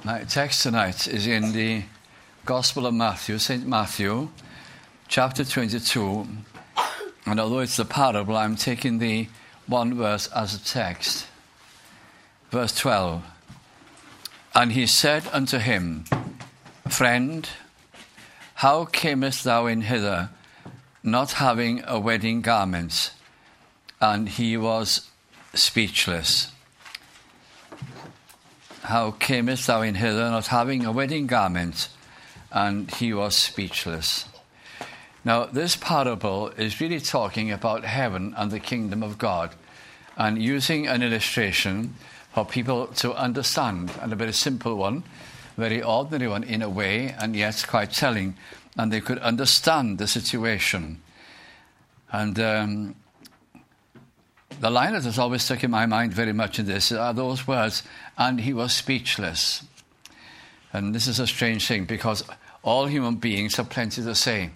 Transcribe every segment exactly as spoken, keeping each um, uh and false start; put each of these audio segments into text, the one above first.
My text tonight is in the Gospel of Matthew, Saint Matthew, chapter twenty-two. And although it's the parable, I'm taking the one verse as a text. Verse twelve. And he said unto him, Friend, how camest thou in hither, not having a wedding garment? And he was speechless. How camest thou in hither, not having a wedding garment? And he was speechless. Now, this parable is really talking about heaven and the kingdom of God, and using an illustration for people to understand, and a very simple one, very ordinary one in a way, and yet quite telling, and they could understand the situation. And um, the line that has always stuck in my mind very much in this are those words, and he was speechless. And this is a strange thing, because all human beings have plenty to say.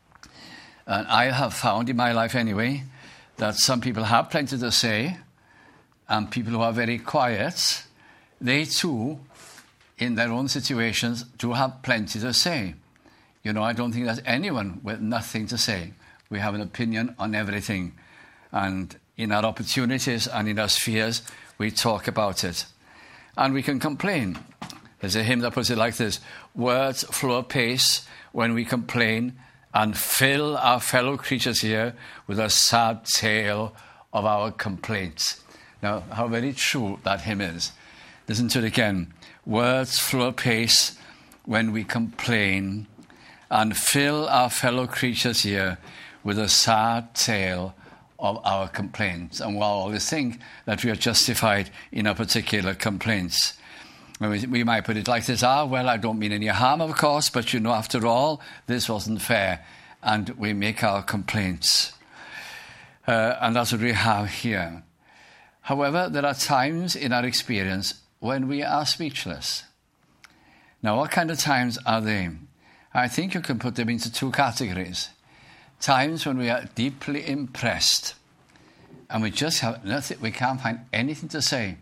And I have found in my life anyway, that some people have plenty to say, and people who are very quiet, they too, in their own situations, do have plenty to say. You know, I don't think there's anyone with nothing to say. We have an opinion on everything. And in our opportunities and in our spheres, we talk about it. And we can complain. There's a hymn that puts it like this: words flow apace when we complain, and fill our fellow creatures here with a sad tale of our complaints. Now, how very true that hymn is. Listen to it again. Words flow apace when we complain, and fill our fellow creatures here with a sad tale of our complaints. And we'll always think that we are justified in our particular complaints. We, we might put it like this: ah, well, I don't mean any harm, of course, but you know, after all, this wasn't fair. And we make our complaints. Uh, and that's what we have here. However, there are times in our experience when we are speechless. Now, what kind of times are they? I think you can put them into two categories. Times when we are deeply impressed and we just have nothing, we can't find anything to say.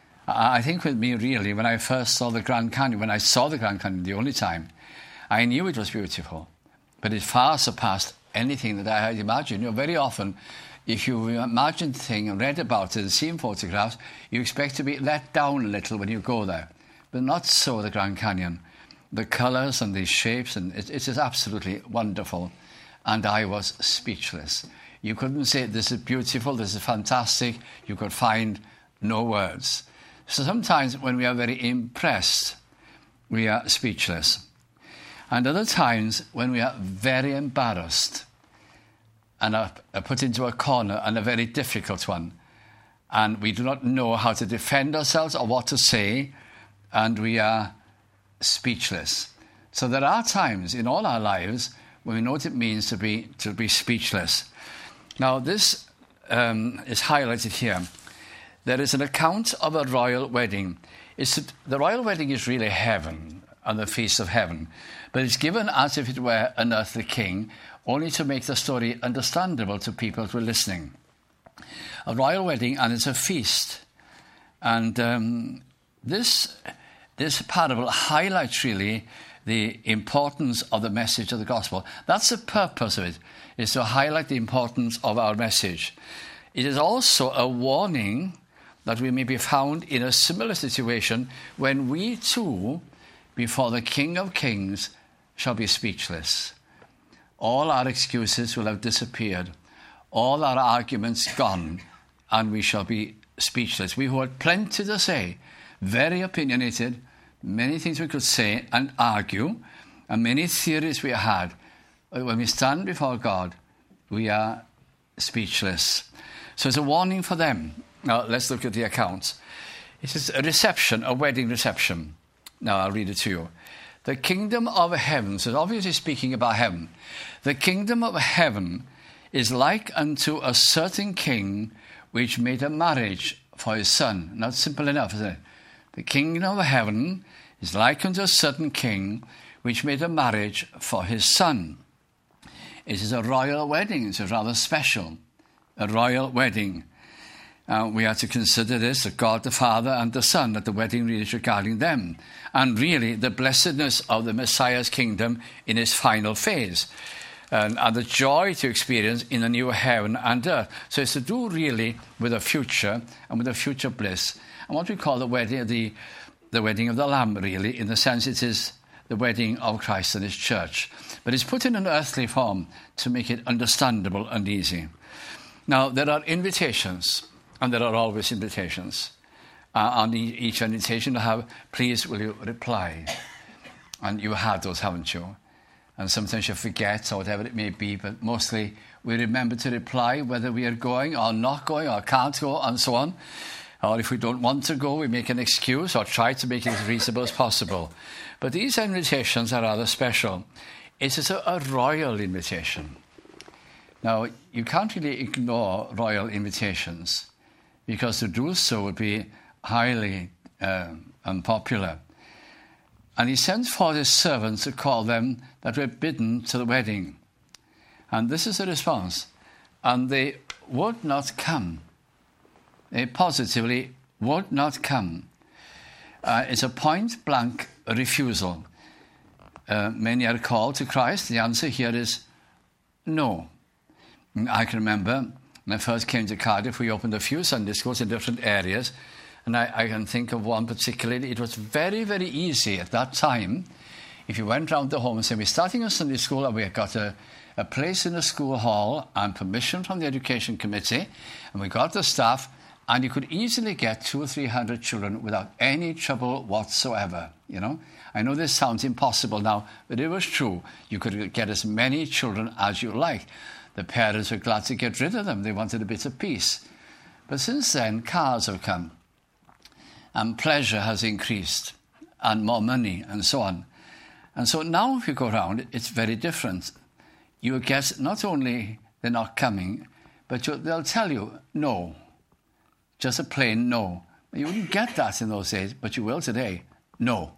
I think with me, really, when I first saw the Grand Canyon, when I saw the Grand Canyon the only time, I knew it was beautiful, but it far surpassed anything that I had imagined. You know, very often, if you imagined a thing and read about it and seen photographs, you expect to be let down a little when you go there. But not so the Grand Canyon. The colours and the shapes, and it, it is absolutely wonderful. And I was speechless. You couldn't say, this is beautiful, this is fantastic. You could find no words. So sometimes when we are very impressed, we are speechless. And other times when we are very embarrassed and are put into a corner, and a very difficult one, and we do not know how to defend ourselves or what to say, and we are speechless. So there are times in all our lives when we know what it means to be to be speechless. Now, this um, is highlighted here. There is an account of a royal wedding. It's, the royal wedding is really heaven, and the feast of heaven. But it's given as if it were an earthly king, only to make the story understandable to people who are listening. A royal wedding, and it's a feast. And um, this, this parable highlights really the importance of the message of the gospel. That's the purpose of it, is to highlight the importance of our message. It is also a warning that we may be found in a similar situation when we too, before the King of Kings, shall be speechless. All our excuses will have disappeared, all our arguments gone, and we shall be speechless. We who had plenty to say, very opinionated, many things we could say and argue, and many theories we had. When we stand before God, we are speechless. So it's a warning for them. Now, let's look at the accounts. It is a reception, a wedding reception. Now, I'll read it to you. The kingdom of heaven, so obviously speaking about heaven, the kingdom of heaven is like unto a certain king which made a marriage for his son. Not simple enough, is it? The kingdom of heaven is like unto a certain king which made a marriage for his son. It is a royal wedding. It's a rather special, a royal wedding. Uh, we are to consider this, that God the Father and the Son, that the wedding really is regarding them. And really the blessedness of the Messiah's kingdom in its final phase. And, and the joy to experience in a new heaven and earth. So it's to do really with a future and with a future bliss. And what we call the wedding, the, the wedding of the Lamb, really, in the sense it is the wedding of Christ and his church. But it's put in an earthly form to make it understandable and easy. Now, there are invitations, and there are always invitations. Uh, on each invitation to have, please will you reply? And you have those, haven't you? And sometimes you forget or whatever it may be, but mostly we remember to reply whether we are going or not going or can't go and so on. Or if we don't want to go, we make an excuse or try to make it as reasonable as possible. But these invitations are rather special. It is a, a royal invitation. Now, you can't really ignore royal invitations because to do so would be highly uh, unpopular. And he sends forth his servants to call them that were bidden to the wedding. And this is the response. And they would not come. They positively would not come. Uh, it's a point-blank refusal. Uh, many are called to Christ. The answer here is no. I can remember when I first came to Cardiff, we opened a few Sunday schools in different areas. And I, I can think of one particularly. It was very, very easy at that time. If you went round the home and said, we're starting a Sunday school and we've got a, a place in the school hall and permission from the education committee, and we got the staff, and you could easily get two or three hundred children without any trouble whatsoever, you know. I know this sounds impossible now, but it was true. You could get as many children as you like. The parents were glad to get rid of them. They wanted a bit of peace. But since then, cars have come. And pleasure has increased, and more money, and so on. And so now if you go around, it's very different. You guess not only they're not coming, but they'll tell you no. Just a plain no. You wouldn't get that in those days, but you will today. No.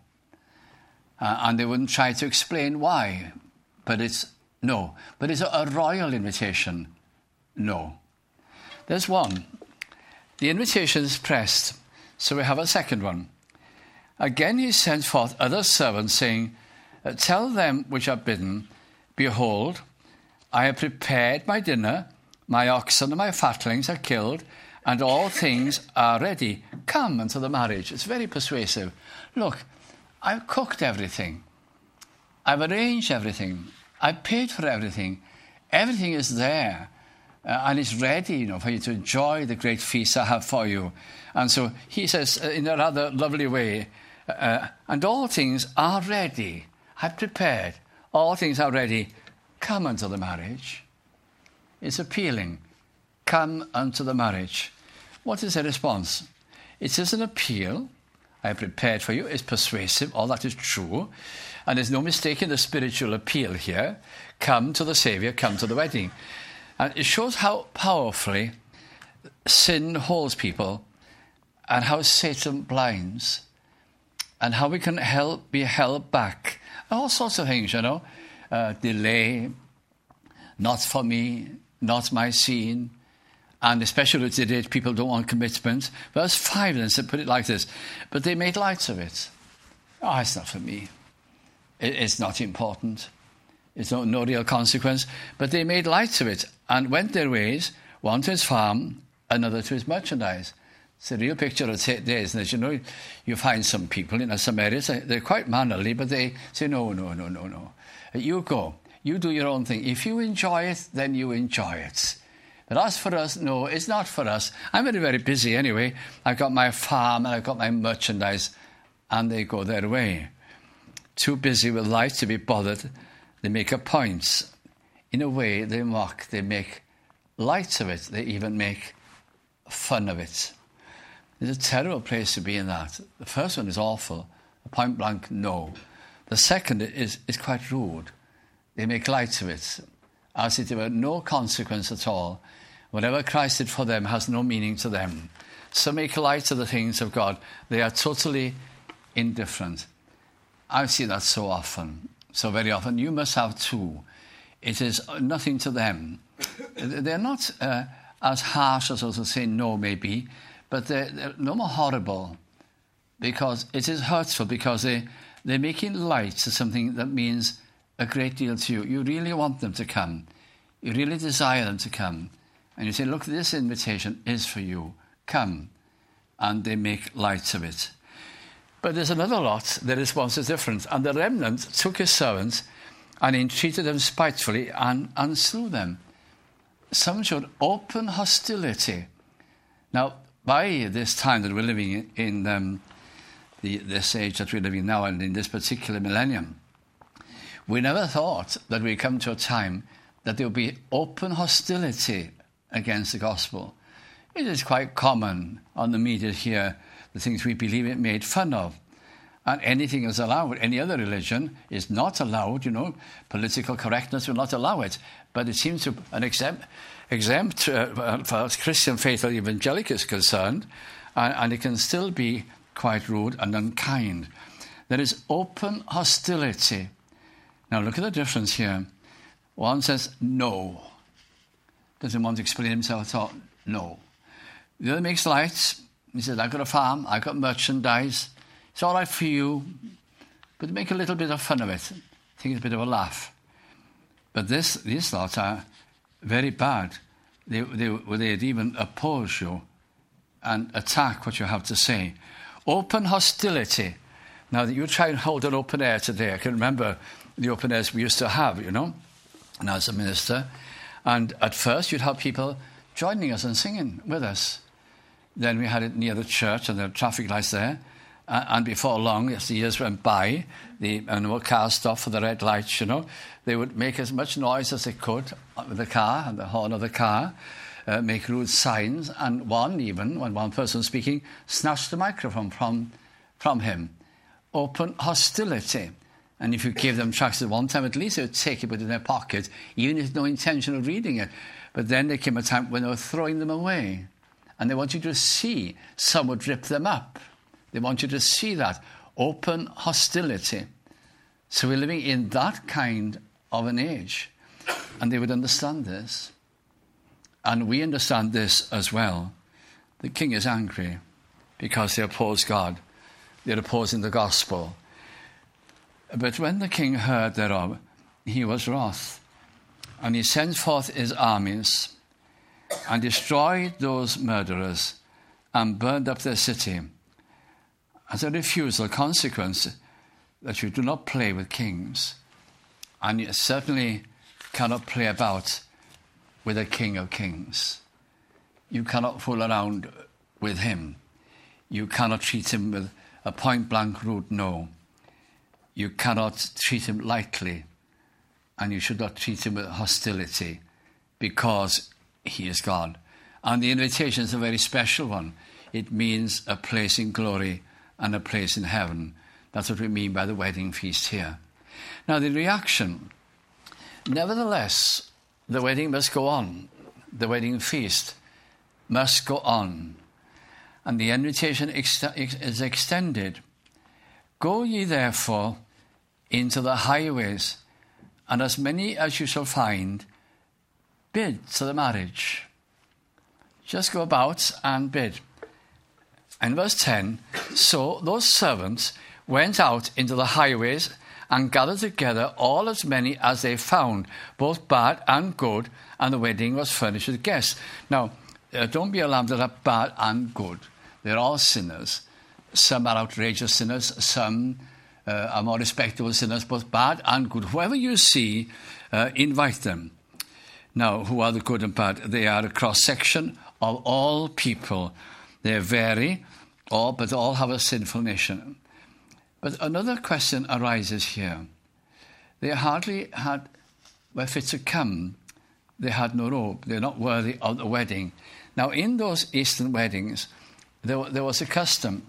Uh, and they wouldn't try to explain why, but it's no. But it's a, a royal invitation. No. There's one. The invitation is pressed. So we have a second one. Again he sent forth other servants, saying, tell them which are bidden, behold, I have prepared my dinner, my oxen and my fatlings are killed, and all things are ready. Come unto the marriage. It's very persuasive. Look, I've cooked everything. I've arranged everything. I've paid for everything. Everything is there. Uh, and it's ready, you know, for you to enjoy the great feast I have for you. And so he says uh, in a rather lovely way, uh, and all things are ready. I've prepared. All things are ready. Come unto the marriage. It's appealing. Come unto the marriage. What is the response? It is an appeal. I have prepared for you. It's persuasive. All that is true. And there's no mistake in the spiritual appeal here. Come to the Saviour. Come to the wedding. And it shows how powerfully sin holds people and how Satan blinds and how we can help be held back. All sorts of things, you know. Uh, delay, not for me, not my scene. And especially today, people don't want commitment. Verse five then said, put it like this. But they made light of it. Oh, it's not for me. It, it's not important. It's no, no real consequence. But they made light of it and went their ways, one to his farm, another to his merchandise. It's a real picture of today, isn't it? You know, you find some people in some areas, they're quite mannerly, but they say, no, no, no, no, no. You go. You do your own thing. If you enjoy it, then you enjoy it. But as for us, no, it's not for us. I'm very, very busy anyway. I've got my farm and I've got my merchandise, and they go their way. Too busy with life to be bothered. They make a point. In a way, they mock, they make light of it. They even make fun of it. It's a terrible place to be in that. The first one is awful. A point blank no. The second is, is quite rude. They make light of it, as if there were no consequence at all. Whatever Christ did for them has no meaning to them. So make light of the things of God. They are totally indifferent. I see that so often. So very often. You must have too. It is nothing to them. They're not uh, as harsh as also saying no may be, but they're, they're no more horrible, because it is hurtful, because they, they're making light to something that means a great deal to you. You really want them to come. You really desire them to come. And you say, look, this invitation is for you. Come. And they make light of it. But there's another lot, their response is different. And the remnant took his servants and entreated them spitefully and, and slew them. Some showed open hostility. Now, by this time that we're living in, in um, the, this age that we're living now and in this particular millennium, we never thought that we'd come to a time that there would be open hostility against the gospel. It is quite common on the media here, the things we believe it made fun of. And anything is allowed. Any other religion is not allowed, you know. Political correctness will not allow it. But it seems to an exempt, exempt uh, for Christian faith or evangelical is concerned, and, and it can still be quite rude and unkind. There is open hostility. Now look at the difference here. One says no. Doesn't want to explain himself at all. No. The other makes light. He says, I've got a farm, I've got merchandise. It's all right for you, but make a little bit of fun of it. I think it's a bit of a laugh. But this, these thoughts are very bad. They, they, they'd even oppose you and attack what you have to say. Open hostility. Now, that you try and hold an open air today. I can remember the open airs we used to have, you know, and as a minister. And at first, you'd have people joining us and singing with us. Then we had it near the church and the traffic lights there. Uh, and before long, as the years went by, the and the cars stopped for the red lights, you know, they would make as much noise as they could with the car and the horn of the car, uh, make rude signs, and one even, when one person was speaking, snatched the microphone from, from him. Open hostility. And if you gave them tracts at one time, at least they would take it, put it in their pocket, even if no intention of reading it. But then there came a time when they were throwing them away. And they want you to see some would rip them up. They want you to see that open hostility. So we're living in that kind of an age. And they would understand this. And we understand this as well. The king is angry because they oppose God. They're opposing the gospel. But when the king heard thereof, he was wroth. And he sent forth his armies and destroyed those murderers and burned up their city. As a refusal, consequence that you do not play with kings, and you certainly cannot play about with a king of kings. You cannot fool around with him. You cannot treat him with a point-blank rude no. You cannot treat him lightly, and you should not treat him with hostility, because he is God. And the invitation is a very special one. It means a place in glory and a place in heaven. That's what we mean by the wedding feast here. Now, the reaction, nevertheless, the wedding must go on. The wedding feast must go on. And the invitation ex- is extended. Go ye therefore into the highways, and as many as you shall find, bid to the marriage. Just go about and bid. And verse ten, so those servants went out into the highways and gathered together all as many as they found, both bad and good, and the wedding was furnished with guests. Now, uh, don't be alarmed that are bad and good. They're all sinners. Some are outrageous sinners, some uh, are more respectable sinners, both bad and good. Whoever you see, uh, invite them. Now, who are the good and bad? They are a cross-section of all people. They vary, all, but all have a sinful nature. But another question arises here. They hardly had, were fit to come. They had no robe. They're not worthy of the wedding. Now, in those Eastern weddings, there, there was a custom.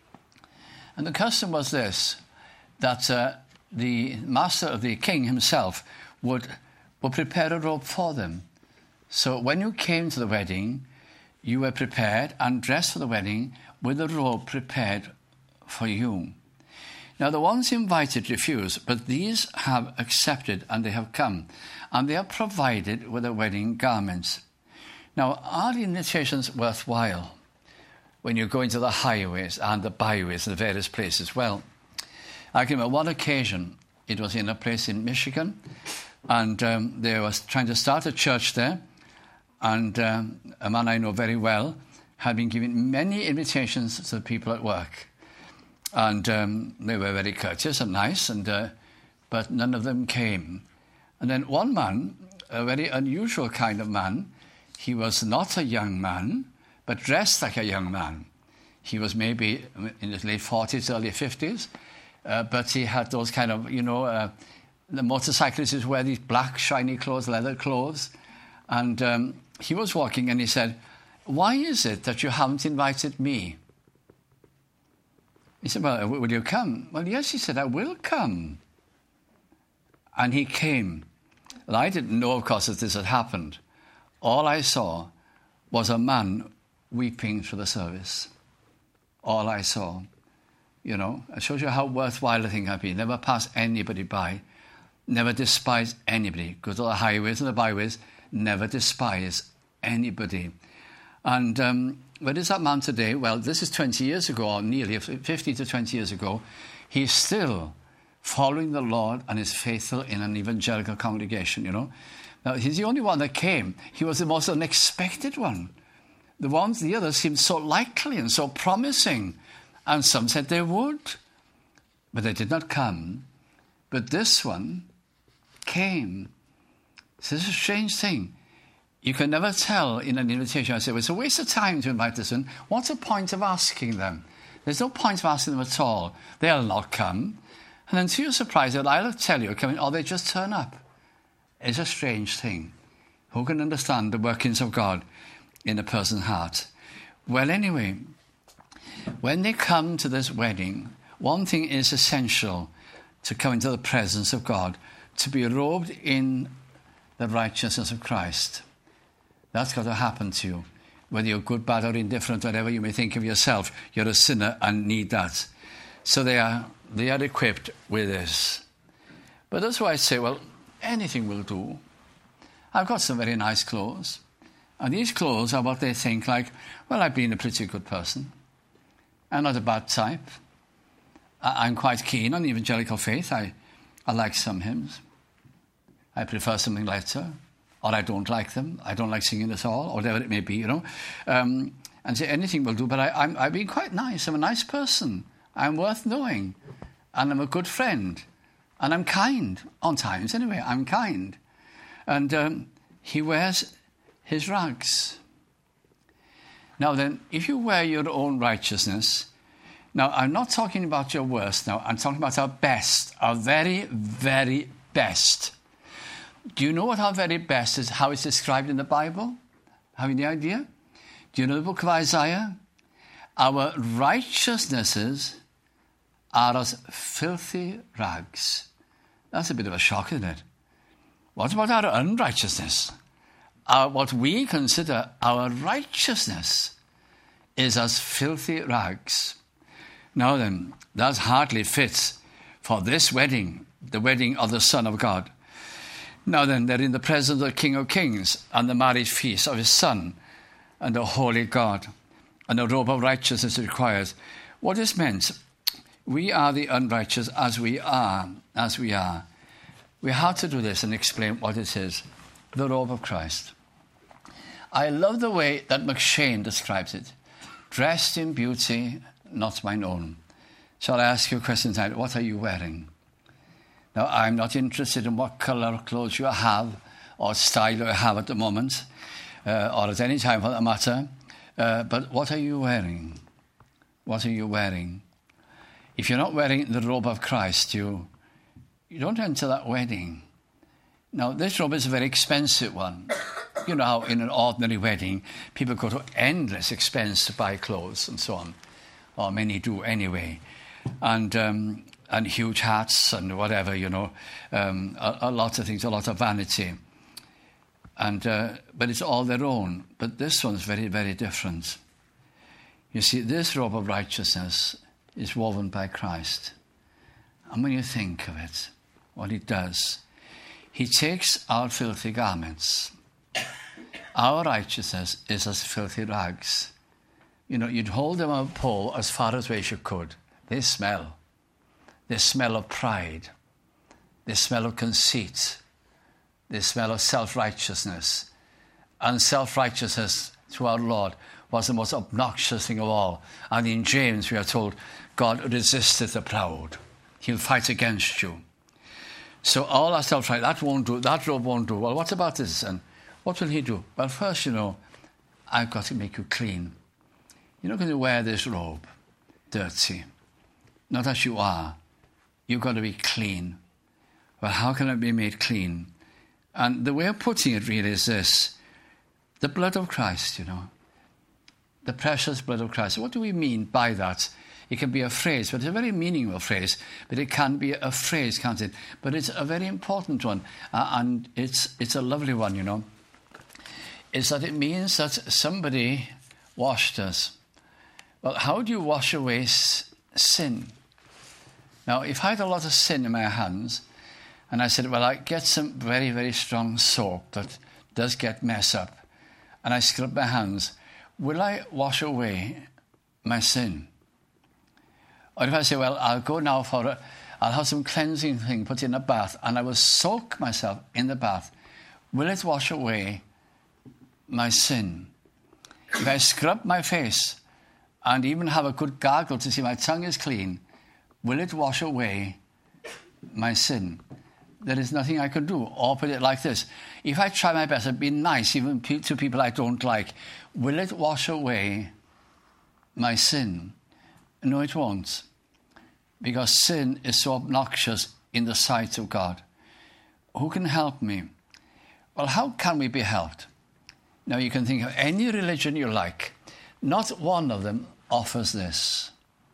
And the custom was this, that uh, the master of the king himself would, would prepare a robe for them. So when you came to the wedding, you were prepared and dressed for the wedding with a robe prepared for you. Now, the ones invited refused, but these have accepted and they have come, and they are provided with the wedding garments. Now, are the invitations worthwhile when you go into the highways and the byways and the various places? Well, I can remember one occasion, it was in a place in Michigan, and um, they were trying to start a church there, and um, a man I know very well had been giving many invitations to the people at work. And um, they were very courteous and nice, and uh, but none of them came. And then one man, a very unusual kind of man, he was not a young man, but dressed like a young man. He was maybe in his late forties, early fifties, uh, but he had those kind of, you know, uh, the motorcyclists wear these black, shiny clothes, leather clothes. And um, he was walking and he said, "Why is it that you haven't invited me?" He said, "Well, will you come?" "Well, yes," he said, "I will come." And he came. And I didn't know, of course, that this had happened. All I saw was a man weeping through the service. All I saw. You know, it shows you how worthwhile the thing can be. Never pass anybody by. Never despise anybody. Go to the highways and the byways. Never despise anybody. And um, where is that man today? Well, this is twenty years ago, or nearly fifty to twenty years ago. He's still following the Lord and is faithful in an evangelical congregation, you know. Now, he's the only one that came. He was the most unexpected one. The ones, the others seemed so likely and so promising. And some said they would, but they did not come. But this one came. So this is a strange thing. You can never tell in an invitation. I say, well, it's a waste of time to invite this one. What's the point of asking them? There's no point of asking them at all. They'll not come. And then to your surprise, I'll tell you, come in, or they just turn up. It's a strange thing. Who can understand the workings of God in a person's heart? Well, anyway, when they come to this wedding, one thing is essential to come into the presence of God, to be robed in the righteousness of Christ. That's got to happen to you. Whether you're good, bad, or indifferent, whatever you may think of yourself, you're a sinner and need that. So they are they are equipped with this. But that's why I say, well, anything will do. I've got some very nice clothes. And these clothes are what they think like, well, I've been a pretty good person. I'm not a bad type. I'm quite keen on the evangelical faith. I, I like some hymns. I prefer something lighter. Or I don't like them. I don't like singing at all, or whatever it may be, you know. Um, and say anything will do, but I, I'm, I've been quite nice. I'm a nice person. I'm worth knowing. And I'm a good friend. And I'm kind. On times, anyway, I'm kind. And um, he wears his rags. Now then, if you wear your own righteousness, now I'm not talking about your worst now, I'm talking about our best, our very, very best. Do you know what our very best is, how it's described in the Bible? Have you any idea? Do you know the book of Isaiah? Our righteousnesses are as filthy rags. That's a bit of a shock, isn't it? What about our unrighteousness? Our, what we consider our righteousness is as filthy rags. Now then, that hardly fits for this wedding, the wedding of the Son of God. Now then, they're in the presence of the King of Kings and the marriage feast of his Son and the Holy God. And the robe of righteousness requires. What is meant? We are the unrighteous as we are, as we are. We have to do this and explain what it is. The robe of Christ. I love the way that McShane describes it. Dressed in beauty, not mine own. Shall I ask you a question tonight? What are you wearing? Now, I'm not interested in what colour of clothes you have or style you have at the moment, uh, or at any time for that matter, uh, but what are you wearing? What are you wearing? If you're not wearing the robe of Christ, you, you don't enter that wedding. Now, this robe is a very expensive one. You know how in an ordinary wedding, people go to endless expense to buy clothes and so on, or many do anyway. And... Um, and huge hats and whatever, you know, um, a, a lot of things, a lot of vanity. And uh, but it's all their own. But this one's very, very different. You see, this robe of righteousness is woven by Christ. And when you think of it, what he does, he takes our filthy garments Our righteousness is as filthy rags. You know, you'd hold them on a pole as far as away as you could. They smell. They smell of pride. They smell of conceit. They smell of self-righteousness. And self-righteousness to our Lord was the most obnoxious thing of all. And in James we are told, God resisteth the proud. He'll fight against you. So all our self-right, that won't do, that robe won't do. Well, what about this? And what will he do? Well, first, you know, I've got to make you clean. You're not going to wear this robe dirty. Not as you are. You've got to be clean. Well, how can I be made clean? And the way of putting it really is this. The blood of Christ, you know. The precious blood of Christ. What do we mean by that? It can be a phrase, but it's a very meaningful phrase. But it can be a phrase, can't it? But it's a very important one. Uh, and it's it's a lovely one, you know. It's that it means that somebody washed us. Well, how do you wash away s- sin? Now, if I had a lot of sin in my hands, and I said, well, I get some very, very strong soap that does get mess up, and I scrub my hands, will I wash away my sin? Or if I say, well, I'll go now for a, I'll have some cleansing thing put in a bath, and I will soak myself in the bath, will it wash away my sin? If I scrub my face and even have a good gargle to see my tongue is clean, will it wash away my sin? There is nothing I can do. Or put it like this. If I try my best and be nice even to people I don't like, will it wash away my sin? No, it won't. Because sin is so obnoxious in the sight of God. Who can help me? Well, how can we be helped? Now, you can think of any religion you like. Not one of them offers this.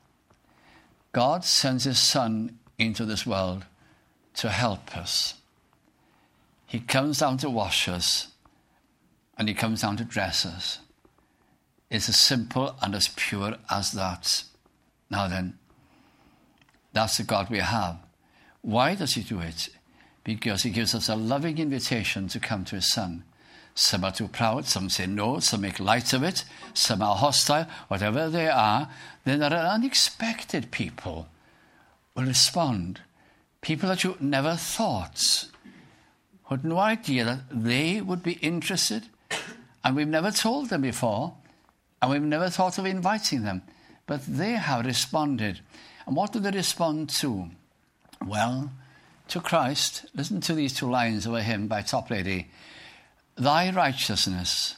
God sends his Son into this world to help us. He comes down to wash us, and he comes down to dress us. It's as simple and as pure as that. Now then, that's the God we have. Why does he do it? Because he gives us a loving invitation to come to his Son. Some are too proud, some say no, some make light of it, some are hostile, whatever they are. Then there are unexpected people who will respond. People that you never thought, who had no idea that they would be interested, and we've never told them before, and we've never thought of inviting them. But they have responded. And what do they respond to? Well, to Christ. Listen to these two lines of a hymn by Toplady. Thy righteousness,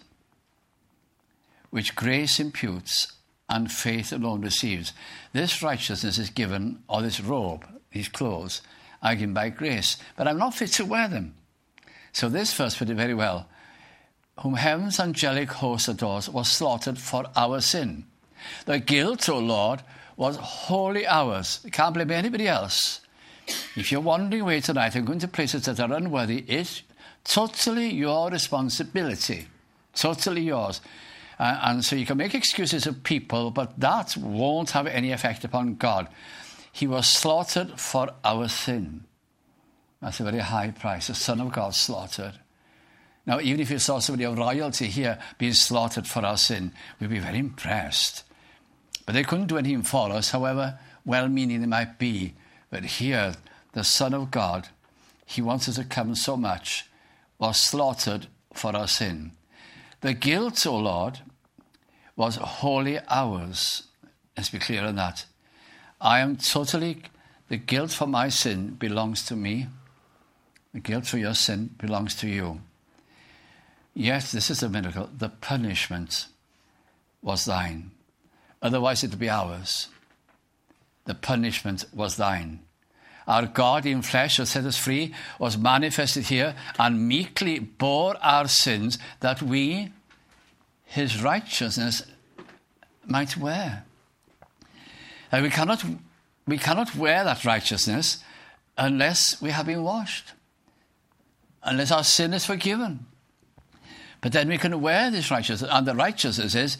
which grace imputes and faith alone receives. This righteousness is given, or this robe, these clothes, are given by grace. But I'm not fit to wear them. So this verse put it very well. Whom heaven's angelic host adores was slaughtered for our sin. The guilt, O Lord, was wholly ours. You can't blame anybody else. If you're wandering away tonight and going to places that are unworthy, it's totally your responsibility. Totally yours. Uh, and so you can make excuses of people, but that won't have any effect upon God. He was slaughtered for our sin. That's a very high price. The Son of God slaughtered. Now, even if you saw somebody of royalty here being slaughtered for our sin, we'd be very impressed. But they couldn't do anything for us, however well-meaning they might be. But here, the Son of God, he wants us to come so much, was slaughtered for our sin. The guilt, O Lord, was wholly ours. Let's be clear on that. I am totally, the guilt for my sin belongs to me. The guilt for your sin belongs to you. Yet, this is a miracle, the punishment was thine. Otherwise it would be ours. The punishment was thine. Our God in flesh, who set us free, was manifested here and meekly bore our sins that we, his righteousness, might wear. And we cannot, we cannot wear that righteousness unless we have been washed, unless our sin is forgiven. But then we can wear this righteousness, and the righteousness is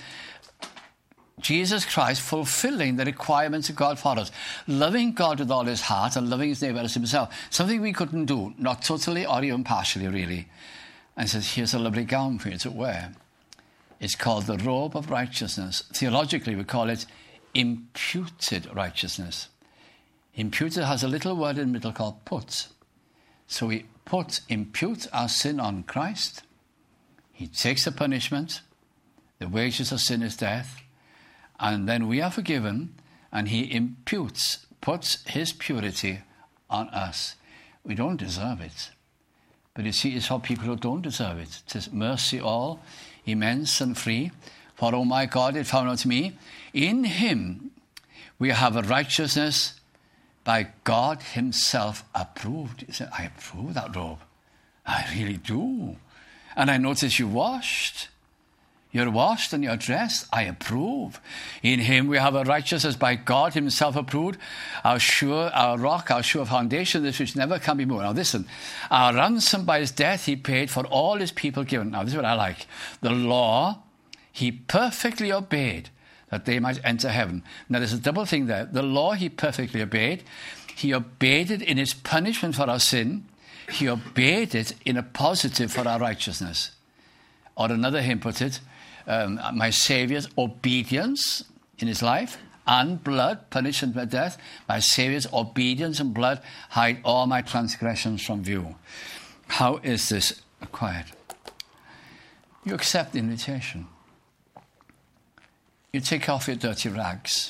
Jesus Christ fulfilling the requirements of God for us, loving God with all his heart and loving his neighbour as himself, something we couldn't do, not totally or even partially, really. and says, here's a lovely gown for you to wear. It's called the robe of righteousness. Theologically, we call it imputed righteousness. Imputed has a little word in the middle called put. So we put, impute our sin on Christ. He takes the punishment. The wages of sin is death. And then we are forgiven, and he imputes, puts his purity on us. We don't deserve it. But you see, it's for people who don't deserve it. Tis mercy all, immense and free. For, oh my God, it found out me. In him we have a righteousness by God himself approved. He said, I approve that robe. I really do. And I notice you washed. You're washed and you're dressed. I approve. In him we have a righteousness by God himself approved. Our sure, our rock, our sure foundation, this which never can be moved. Now listen, our ransom by his death he paid for all his people given. Now this is what I like. The law he perfectly obeyed that they might enter heaven. Now there's a double thing there. The law he perfectly obeyed. He obeyed it in its punishment for our sin. He obeyed it in a positive for our righteousness. Or another hymn put it, um, my Saviour's obedience in his life and blood, punishment by death. My Saviour's obedience and blood hide all my transgressions from view. How is this acquired? You accept the invitation. You take off your dirty rags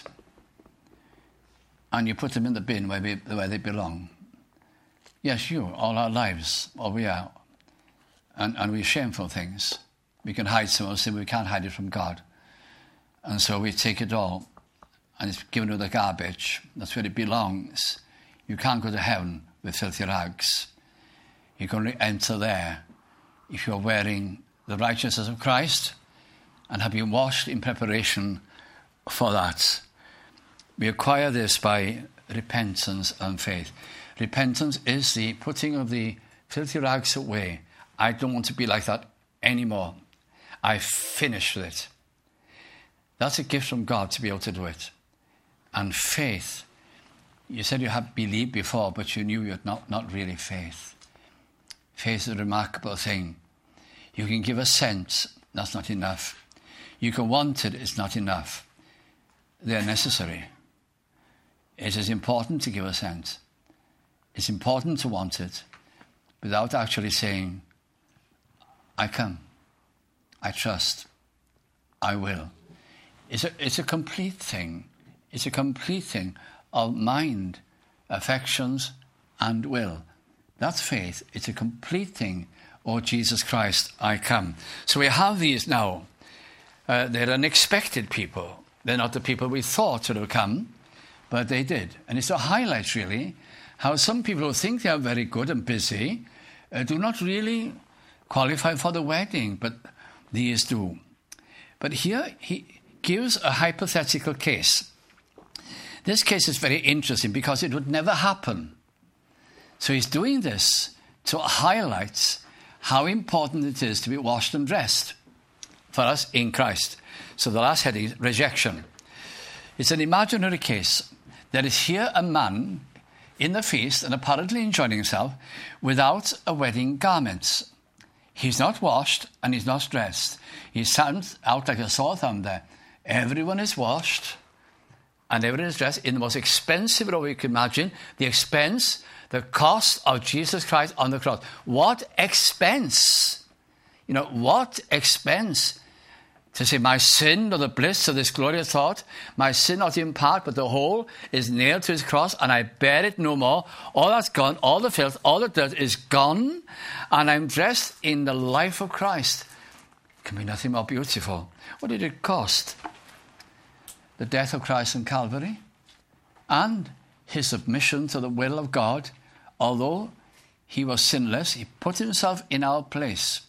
and you put them in the bin where, we, where they belong. Yes, you, all our lives, all we are. And, and we're shameful things. We can hide some of our sin, but we can't hide it from God. And so we take it all and it's given to the garbage. That's where it belongs. You can't go to heaven with filthy rags. You can only enter there if you're wearing the righteousness of Christ and have been washed in preparation for that. We acquire this by repentance and faith. Repentance is the putting of the filthy rags away. I don't want to be like that anymore. I finished with it. That's a gift from God to be able to do it. And faith. You said you had believed before, but you knew you had not, not really faith. Faith is a remarkable thing. You can give a sense, that's not enough. You can want it, it's not enough. They're necessary. It is important to give a sense. It's important to want it without actually saying, I come, I trust, I will. It's a, it's a complete thing. It's a complete thing of mind, affections, and will. That's faith. It's a complete thing. Oh, Jesus Christ, I come. So we have these now. Uh, they're unexpected people. They're not the people we thought would have come, but they did. And it's a highlight, really, how some people who think they are very good and busy uh, do not really qualify for the wedding, but these do. But here he gives a hypothetical case. This case is very interesting because it would never happen. So he's doing this to highlight how important it is to be washed and dressed for us in Christ. So the last heading is rejection. It's an imaginary case. There is here a man in the feast and apparently enjoying himself without a wedding garment. He's not washed and he's not dressed. He stands out like a sore thumb there. Everyone is washed and everyone is dressed in the most expensive robe you can imagine. The expense, the cost of Jesus Christ on the cross. What expense? You know, what expense? To say, my sin, or the bliss of this glorious thought, my sin not in part, but the whole, is nailed to his cross, and I bear it no more. All that's gone, all the filth, all the dirt is gone, and I'm dressed in the life of Christ. It can be nothing more beautiful. What did it cost? The death of Christ on Calvary, and his submission to the will of God. Although he was sinless, he put himself in our place.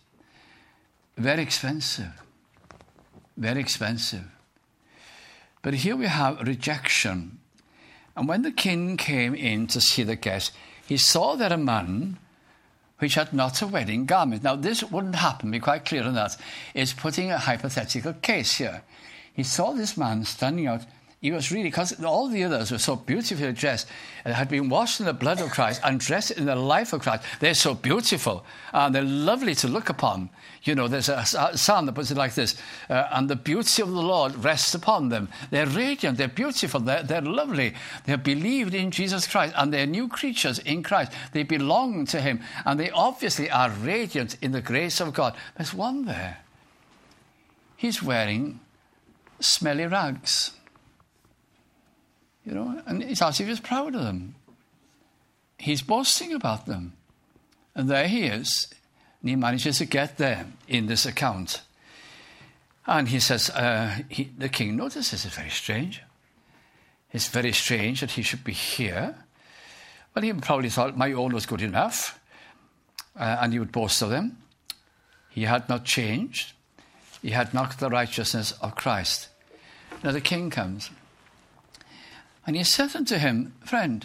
Very expensive. Very expensive. But here we have rejection. And when the king came in to see the guest, he saw there a man which had not a wedding garment. Now, this wouldn't happen, be quite clear on that. It's putting a hypothetical case here. He saw this man standing out He was really, because all the others were so beautifully dressed and had been washed in the blood of Christ and dressed in the life of Christ. They're so beautiful and they're lovely to look upon. You know, there's a psalm that puts it like this, uh, and the beauty of the Lord rests upon them. They're radiant, they're beautiful, they're, they're lovely. They're believed in Jesus Christ and they're new creatures in Christ. They belong to him and they obviously are radiant in the grace of God. There's one there. He's wearing smelly rags. You know, and it's as if he's proud of them. He's boasting about them. And there he is. And he manages to get there in this account. And he says, uh, he, the king notices it's very strange. It's very strange that he should be here. But he probably thought my own was good enough. Uh, and he would boast of them. He had not changed. He had not the righteousness of Christ. Now the king comes. And he said unto him, Friend,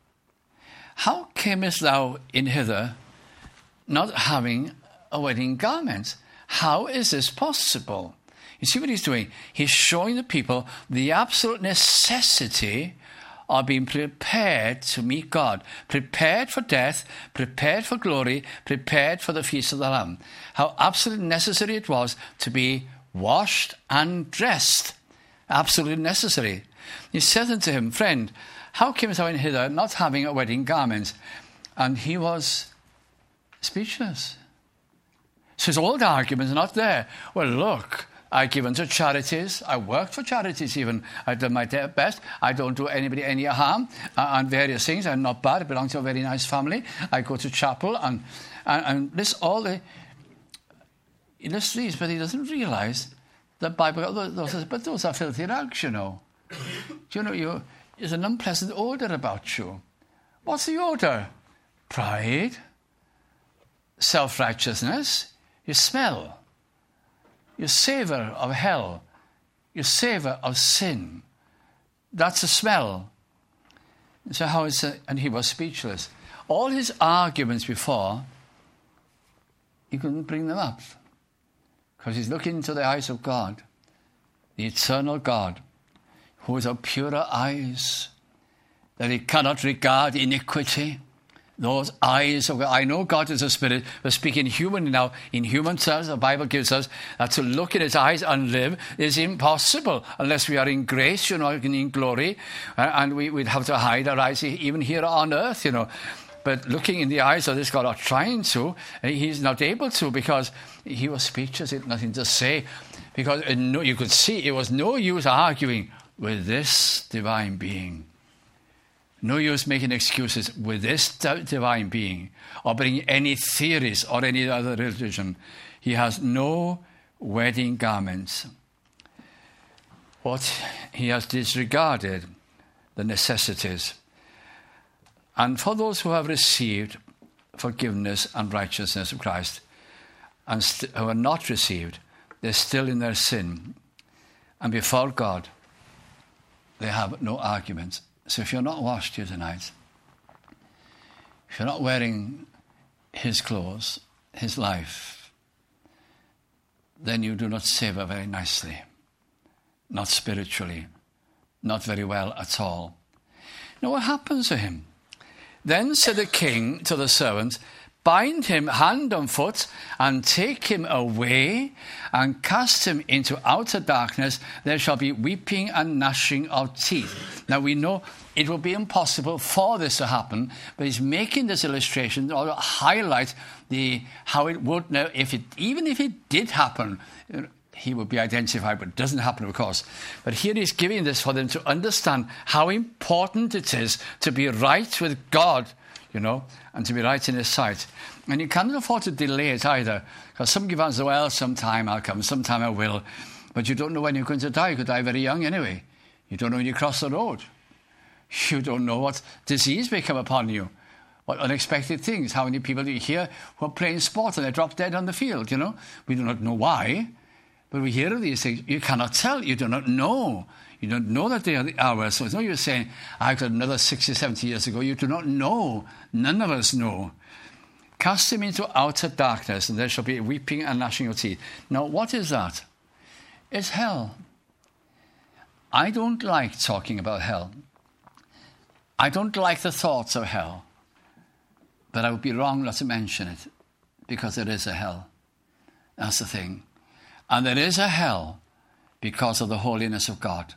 how camest thou in hither, not having a wedding garment? How is this possible? You see what he's doing? He's showing the people the absolute necessity of being prepared to meet God, prepared for death, prepared for glory, prepared for the feast of the Lamb. How absolutely necessary it was to be washed and dressed. Absolutely necessary. He said unto him, Friend, how camest thou in hither, not having a wedding garment? And he was speechless. So his old arguments are not there. Well, look, I give unto charities. I worked for charities even. I've done my best. I don't do anybody any harm uh, and various things. I'm not bad. I belong to a very nice family. I go to chapel and, and, and this all the... He lists these, but he doesn't realise the Bible, those, but those are filthy rags, you know. Do you know, you, there's an unpleasant odour about you. What's the odour? Pride, self-righteousness, you smell. You savour of hell. You savour of sin. That's a smell. So how is it? And he was speechless. All his arguments before, he couldn't bring them up. Because he's looking into the eyes of God, the eternal God, who is of purer eyes, that he cannot regard iniquity. Those eyes of God. I know God is a spirit. We're speaking human now. In human terms, the Bible gives us that to look in his eyes and live is impossible unless we are in grace, you know, in glory. And we, we'd have to hide our eyes even here on earth, you know. But looking in the eyes of this God, or trying to, he's not able to because he was speechless. He had nothing to say. Because you could see it was no use arguing with this divine being. No use making excuses with this divine being or bringing any theories or any other religion. He has no wedding garments. What he has disregarded the necessities. And for those who have received forgiveness and righteousness of Christ and st- who are not received, they're still in their sin. And before God, they have no arguments. So if you're not washed here tonight, if you're not wearing his clothes, his life, then you do not savour very nicely, not spiritually, not very well at all. Now what happens to him? Then said the king to the servant, Bind him hand and foot, and take him away, and cast him into outer darkness. There shall be weeping and gnashing of teeth. Now we know it will be impossible for this to happen, but he's making this illustration to highlight the how it would now, if it even if it did happen, he would be identified, but it doesn't happen, of course. But here he's giving this for them to understand how important it is to be right with God, you know, and to be right in his sight. And you cannot afford to delay it either, because some give answer, well, sometime I'll come, sometime I will. But you don't know when you're going to die. You could die very young anyway. You don't know when you cross the road. You don't know what disease may come upon you, what unexpected things. How many people do you hear who are playing sport and they drop dead on the field, you know? We do not know why, but we hear of these things. You cannot tell. You do not know. You don't know that they are the hours. So it's no use saying, I got another sixty, seventy years ago. You do not know. None of us know. Cast him into outer darkness, and there shall be weeping and gnashing of teeth. Now, what is that? It's hell. I don't like talking about hell. I don't like the thoughts of hell. But I would be wrong not to mention it, because there is a hell. That's the thing. And there is a hell because of the holiness of God.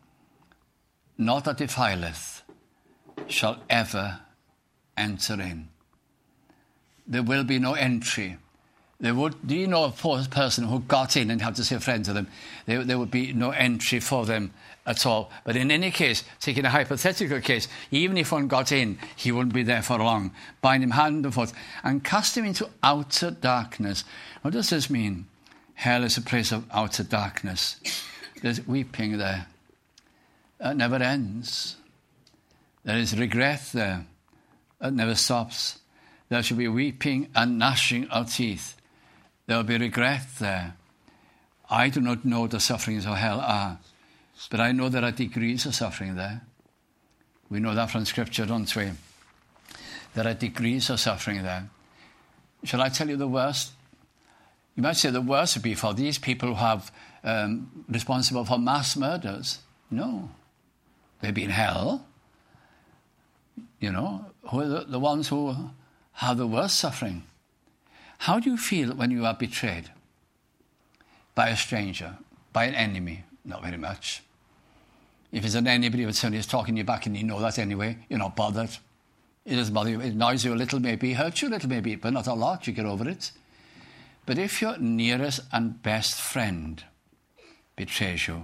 Not that defileth shall ever enter in. There will be no entry. There would, do you know a poor person who got in and had to say a friend to them? There, there would be no entry for them at all. But in any case, taking a hypothetical case, even if one got in, he wouldn't be there for long. Bind him hand and foot and cast him into outer darkness. What does this mean? Hell is a place of outer darkness. There's weeping there. It never ends. There is regret there. It never stops. There shall be weeping and gnashing of teeth. There will be regret there. I do not know what the sufferings of hell are, but I know there are degrees of suffering there. We know that from Scripture, don't we? There are degrees of suffering there. Shall I tell you the worst? You might say the worst would be for these people who have um, responsible for mass murders. No. They'll be in hell. You know, who are the, the ones who have the worst suffering. How do you feel when you are betrayed by a stranger, by an enemy? Not very much. If it's an enemy who suddenly is talking to you back and you know that anyway, you're not bothered. It doesn't bother you. It annoys you a little maybe, hurts you a little maybe, but not a lot. You get over it. But if your nearest and best friend betrays you,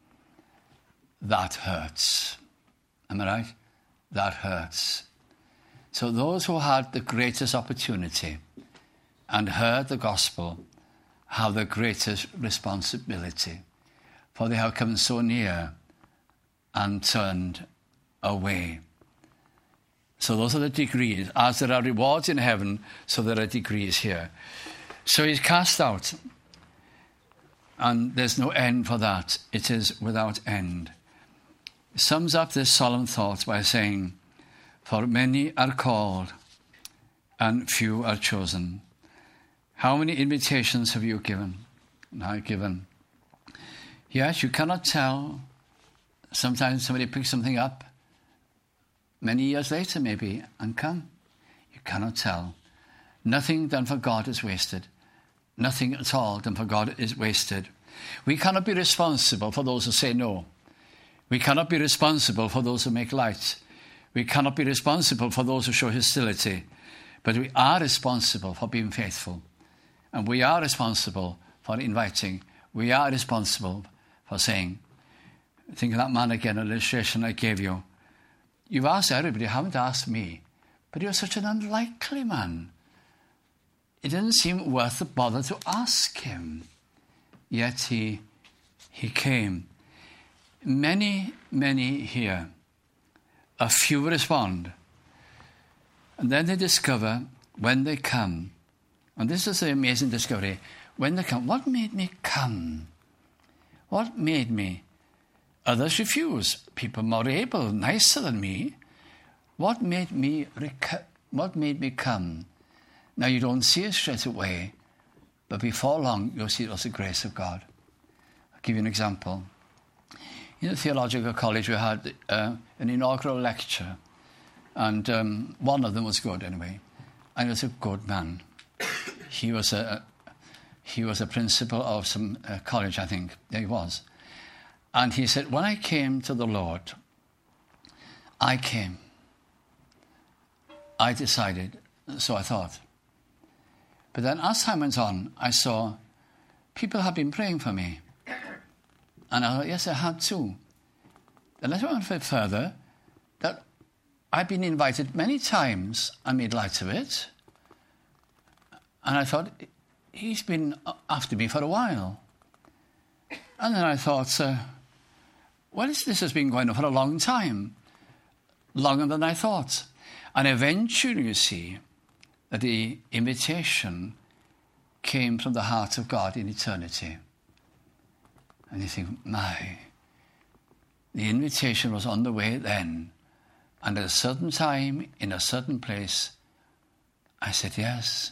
that hurts. Am I right? That hurts. So those who had the greatest opportunity and heard the gospel have the greatest responsibility, for they have come so near and turned away. So those are the degrees. As there are rewards in heaven, so there are degrees here. So he's cast out, and there's no end for that. It is without end. He sums up this solemn thought by saying, for many are called and few are chosen. How many invitations have you given? And I've given. Yes, you cannot tell. Sometimes somebody picks something up many years later maybe and come. You cannot tell. Nothing done for God is wasted. Nothing at all done for God is wasted. We cannot be responsible for those who say no. We cannot be responsible for those who make light. We cannot be responsible for those who show hostility. But we are responsible for being faithful. And we are responsible for inviting. We are responsible for saying, think of that man again, an illustration I gave you. You've asked everybody, you haven't asked me. But you're such an unlikely man. It didn't seem worth the bother to ask him. Yet he, he came. Many, many here. A few respond. And then they discover when they come. And this is the amazing discovery. When they come, what made me come? What made me? Others refuse. People more able, nicer than me. What made me rec- What made me come? Now you don't see it straight away, but before long you'll see it was the grace of God. I'll give you an example. In the theological college we had uh, an inaugural lecture, and um, one of them was good anyway, and he was a good man. He was a he was a principal of some uh, college, I think. Yeah, he was. And he said, when I came to the Lord, I came. I decided, so I thought. But then as time went on, I saw people had been praying for me. And I thought, yes, I had too. And let me go a bit further, that I'd been invited many times and made light of it. And I thought, he's been after me for a while. And then I thought, uh, well, this has been going on for a long time, longer than I thought. And eventually, you see, that the invitation came from the heart of God in eternity. And you think, my, the invitation was on the way then. And at a certain time, in a certain place, I said, yes,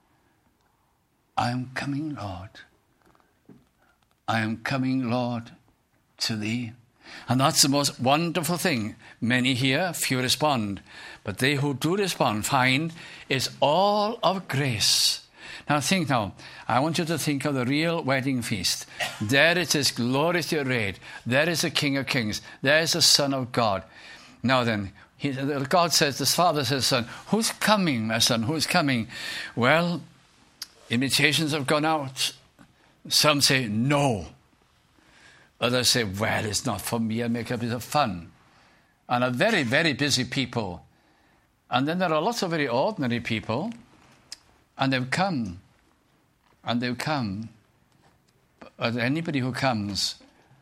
I am coming, Lord. I am coming, Lord, to thee. And that's the most wonderful thing. Many hear, few respond. But they who do respond find it's all of grace. Now think now, I want you to think of the real wedding feast. There it is, gloriously arrayed. There is the King of Kings. There is the Son of God. Now then, he, God says, the Father says, Son, who's coming, my son? Who's coming? Well, invitations have gone out. Some say, no. Others say, well, it's not for me. I make a bit of fun. And are very, very busy people. And then there are lots of very ordinary people. And they've come. And they've come. But anybody who comes,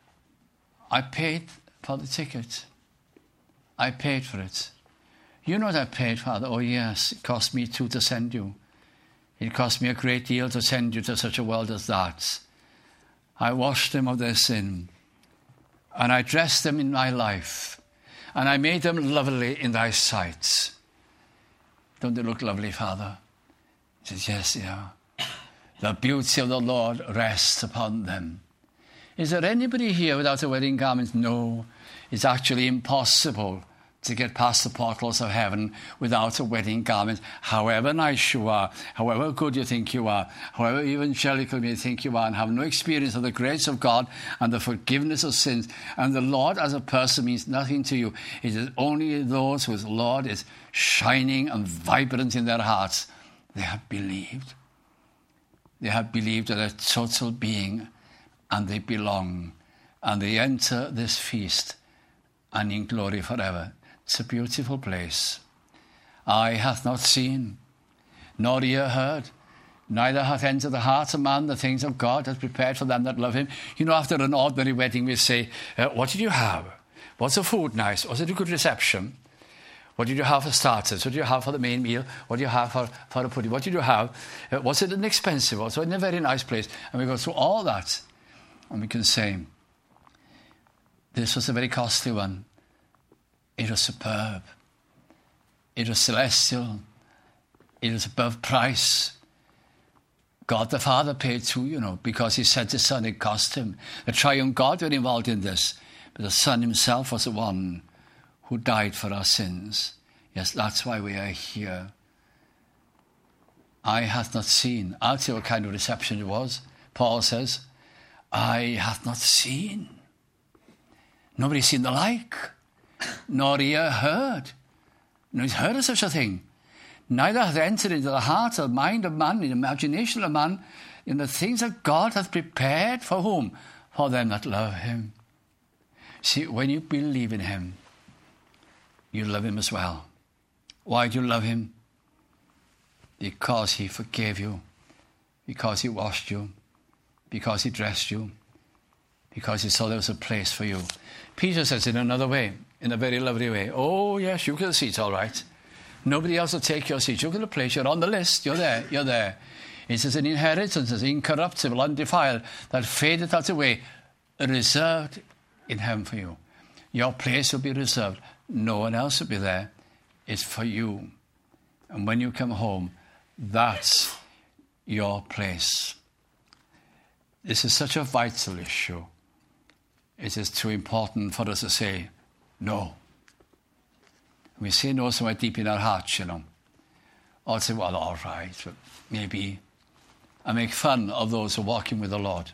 I paid for the ticket. I paid for it. You know what I paid, Father? Oh, yes, it cost me too to send you. It cost me a great deal to send you to such a world as that. I washed them of their sin. And I dressed them in my life. And I made them lovely in thy sight. Don't they look lovely, Father? He says, yes, they are. The beauty of the Lord rests upon them. Is there anybody here without a wedding garment? No. It's actually impossible to get past the portals of heaven without a wedding garment. However nice you are, however good you think you are, however evangelical you think you are, and have no experience of the grace of God and the forgiveness of sins, and the Lord as a person means nothing to you. It is only those whose Lord is shining and vibrant in their hearts. They have believed. They have believed that they're total being, and they belong, and they enter this feast and in glory forever. It's a beautiful place. Eye hath not seen, nor ear heard, neither hath entered the heart of man the things of God hath prepared for them that love him. You know, after an ordinary wedding, we say, uh, what did you have? Was the food nice? Was it a good reception? What did you have for starters? What did you have for the main meal? What did you have for, for a pudding? What did you have? Uh, was it an expensive one? Was it in a very nice place? And we go through all that, and we can say, this was a very costly one. It was superb. It was celestial. It was above price. God the Father paid too, you know, because he sent his Son, it cost him. The triune God were involved in this. But the Son himself was the one who died for our sins. Yes, that's why we are here. Eye hath not seen. I'll tell you what kind of reception it was. Paul says, eye hath not seen. Nobody's seen the like. Nor ear heard. Nobody's heard of such a thing. Neither hath entered into the heart or mind of man, the imagination of man, in the things that God hath prepared for whom? For them that love him. See, when you believe in him, you love him as well. Why do you love him? Because he forgave you. Because he washed you. Because he dressed you. Because he saw there was a place for you. Peter says in another way, in a very lovely way, oh yes, you get a seat, all right. Nobody else will take your seat. You get a place, you're on the list, you're there, you're there. It says an inheritance is incorruptible, undefiled, that fadeth not away, reserved in heaven for you. Your place will be reserved. No one else will be there. It's for you. And when you come home, that's your place. This is such a vital issue. It is too important for us to say no. We say no somewhere deep in our hearts, you know. Or say, well, all right, but maybe. I make fun of those who are walking with the Lord.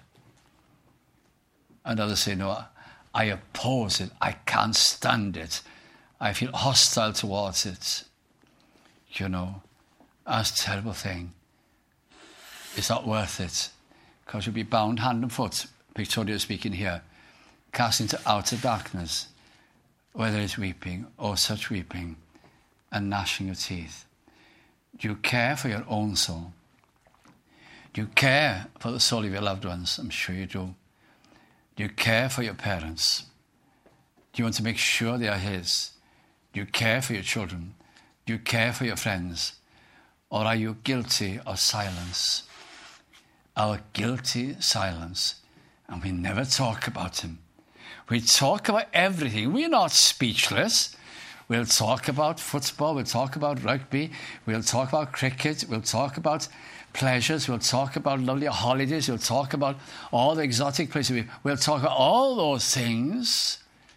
And others say, no, I oppose it. I can't stand it. I feel hostile towards it. You know, that's a terrible thing. It's not worth it. Because you'll be bound hand and foot, Victoria speaking here, cast into outer darkness, where there is weeping, or such weeping, and gnashing of teeth. Do you care for your own soul? Do you care for the soul of your loved ones? I'm sure you do. Do you care for your parents? Do you want to make sure they are his? Do you care for your children? Do you care for your friends? Or are you guilty of silence? Our guilty silence. And we never talk about him. We talk about everything. We're not speechless. We'll talk about football. We'll talk about rugby. We'll talk about cricket. We'll talk about pleasures. We'll talk about lovely holidays. We'll talk about all the exotic places. We'll talk about all those things.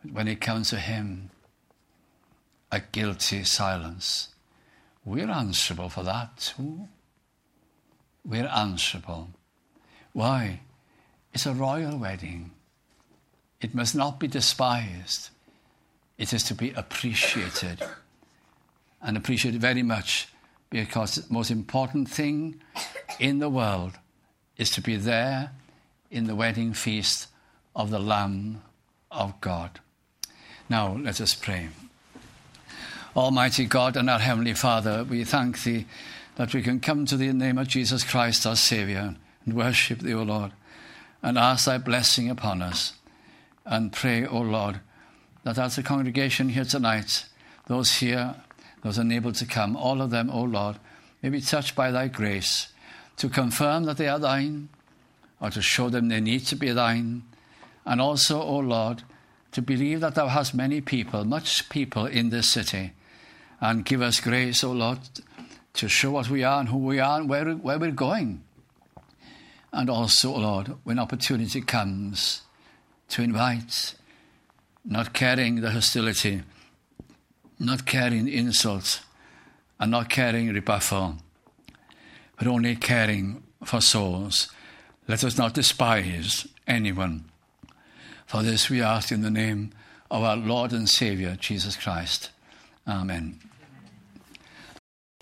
when it comes to him, a guilty silence. We're answerable for that too. We're answerable. Why? It's a royal wedding. It must not be despised. It is to be appreciated, and appreciated very much, because the most important thing in the world is to be there in the wedding feast of the Lamb of God. Now, let us pray. Almighty God and our Heavenly Father, we thank Thee that we can come to Thee in the name of Jesus Christ, our Saviour, and worship Thee, O Lord, and ask Thy blessing upon us, and pray, O Lord, that as a congregation here tonight, those here, those unable to come, all of them, O Lord, may be touched by Thy grace to confirm that they are Thine, or to show them they need to be Thine, and also, O Lord, to believe that Thou hast many people, much people in this city, and give us grace, O Lord, to show what we are and who we are and where, where we're going. And also, O Lord, when opportunity comes, to invite, not carrying the hostility, not carrying insults, and not carrying rebuffal, but only caring for souls. Let us not despise anyone. For this we ask in the name of our Lord and Saviour, Jesus Christ. Amen.